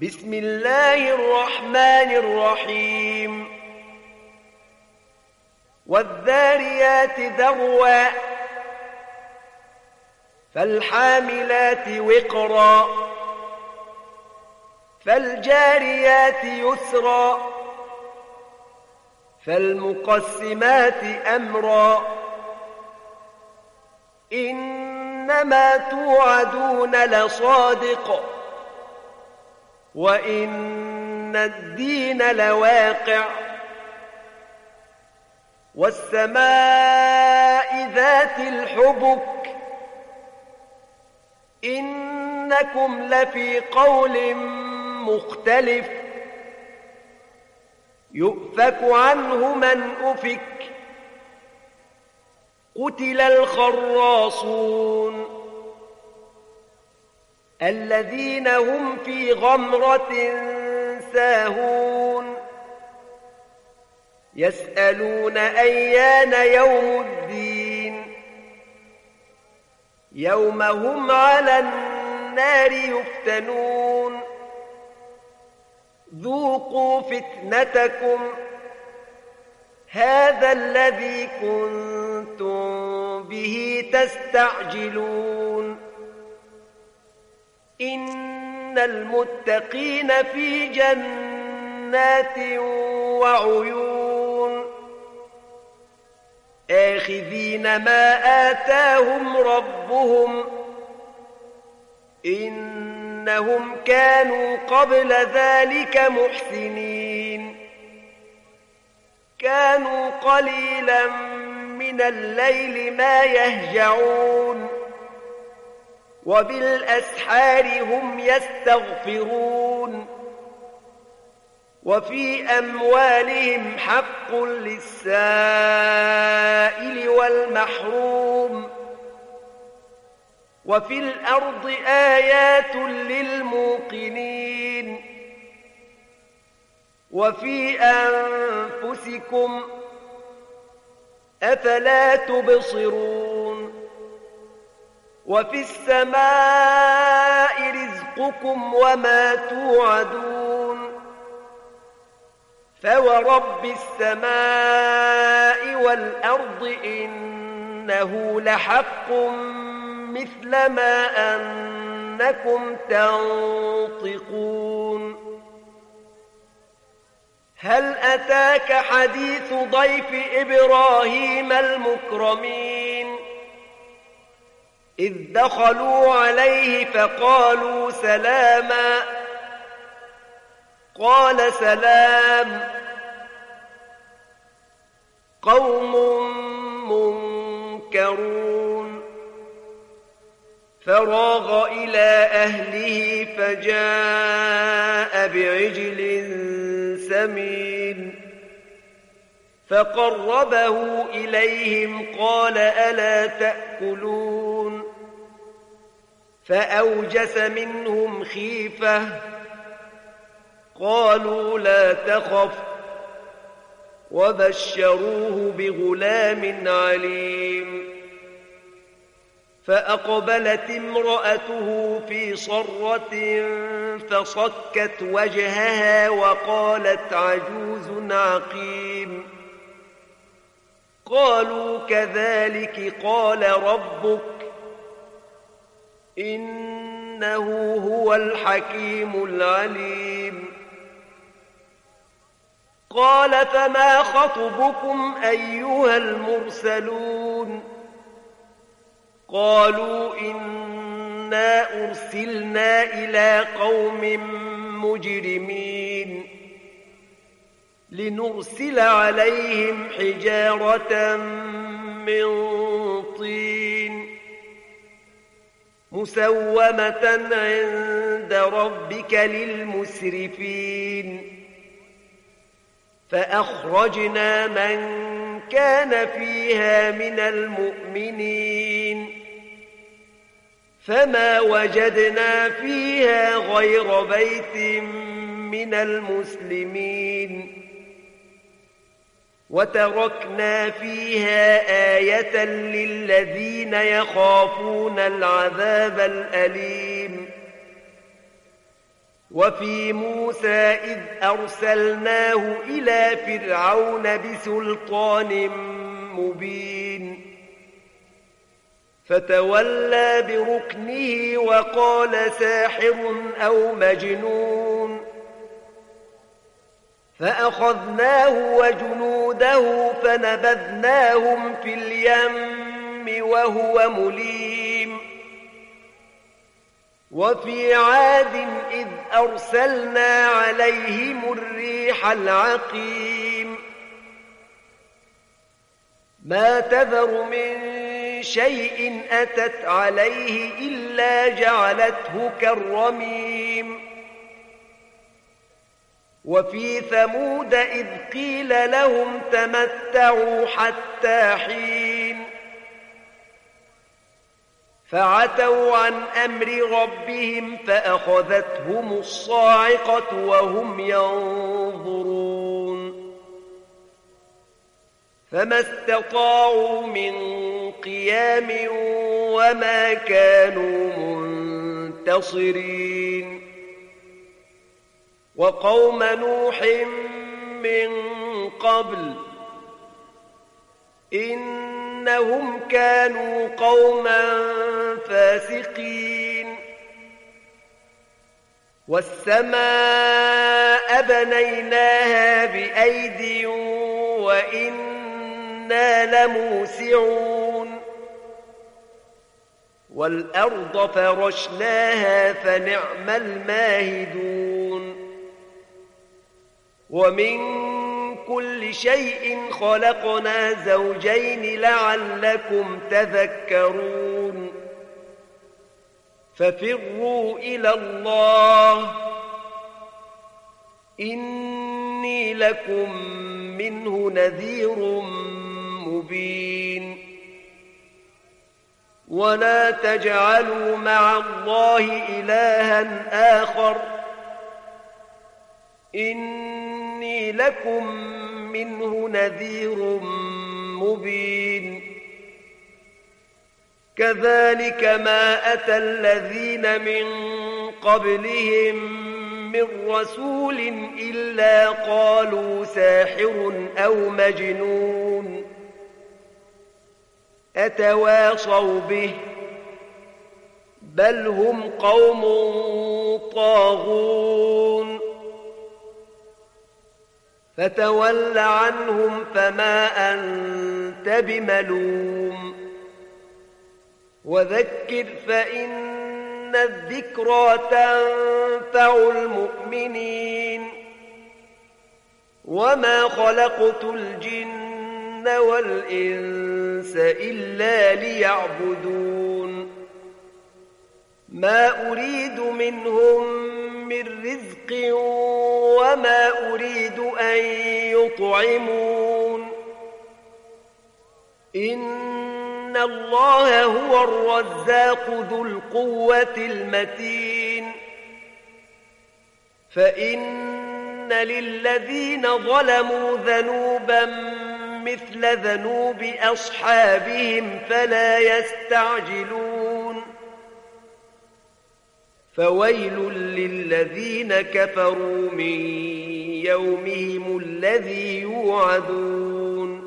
بسم الله الرحمن الرحيم والذاريات ذروا فالحاملات وقرا فالجاريات يسرا فالمقسمات أمرا إنما توعدون لصادق وإن الدين لواقع والسماء ذات الحبك إنكم لفي قول مختلف يؤفك عنه من أفك قتل الخراصون الذين هم في غمرة ساهون يسألون أيان يوم الدين يوم هم على النار يفتنون ذوقوا فتنتكم هذا الذي كنتم به تستعجلون إن المتقين في جنات وعيون آخذين ما آتاهم ربهم إنهم كانوا قبل ذلك محسنين كانوا قليلا من الليل ما يهجعون وبالأسحار هم يستغفرون وفي أموالهم حق للسائل والمحروم وفي الأرض آيات للموقنين وفي أنفسكم أفلا تبصرون وفي السماء رزقكم وما توعدون فورب السماء والأرض إنه لحق مثل ما أنكم تنطقون هل أتاك حديث ضيف إبراهيم المكرمين إذ دخلوا عليه فقالوا سلاما قال سلام قوم منكرون فراغ إلى أهله فجاء بعجل سمين فقربه إليهم قال ألا تأكلون فأوجس منهم خيفة قالوا لا تخف وبشروه بغلام عليم فأقبلت امرأته في صرة فصكت وجهها وقالت عجوز عقيم قالوا كذلك قال ربك إنه هو الحكيم العليم قال فما خطبكم أيها المرسلون قالوا إنا أرسلنا إلى قوم مجرمين لنرسل عليهم حجارة من طين مسومة عند ربك للمسرفين فأخرجنا من كان فيها من المؤمنين فما وجدنا فيها غير بيت من المسلمين وتركنا فيها آية للذين يخافون العذاب الأليم وفي موسى إذ أرسلناه إلى فرعون بسلطان مبين فتولى بركنه وقال ساحر أو مجنون فأخذناه وجنوده فنبذناهم في اليم وهو مليم وفي عاد إذ أرسلنا عليهم الريح العقيم ما تذر من شيء أتت عليه إلا جعلته كالرميم وفي ثمود إذ قيل لهم تمتعوا حتى حين فعتوا عن أمر ربهم فأخذتهم الصاعقة وهم ينظرون فما استطاعوا من قيام وما كانوا منتصرين وقوم نوح من قبل إنهم كانوا قوما فاسقين والسماء بنيناها بأيد وإنا لموسعون والأرض فرشناها فنعم الماهدون ومن كل شيء خلقنا زوجين لعلكم تذكرون ففروا إلى الله إني لكم منه نذير مبين ولا تجعلوا مع الله إلها آخر إني لكم منه نذير مبين كذلك ما أتى الذين من قبلهم من رسول إلا قالوا ساحر أو مجنون أتواصوا به بل هم قوم طاغون فتول عنهم فما أنت بملوم وذكر فإن الذكرى تنفع المؤمنين وما خلقت الجن والإنس إلا ليعبدون ما أريد منهم من رزق وما أريد أن يطعمون إن الله هو الرزاق ذو القوة المتين فإن للذين ظلموا ذنوبا مثل ذنوب أصحابهم فلا يستعجلون فويل للذين كفروا من يومهم الذي يوعدون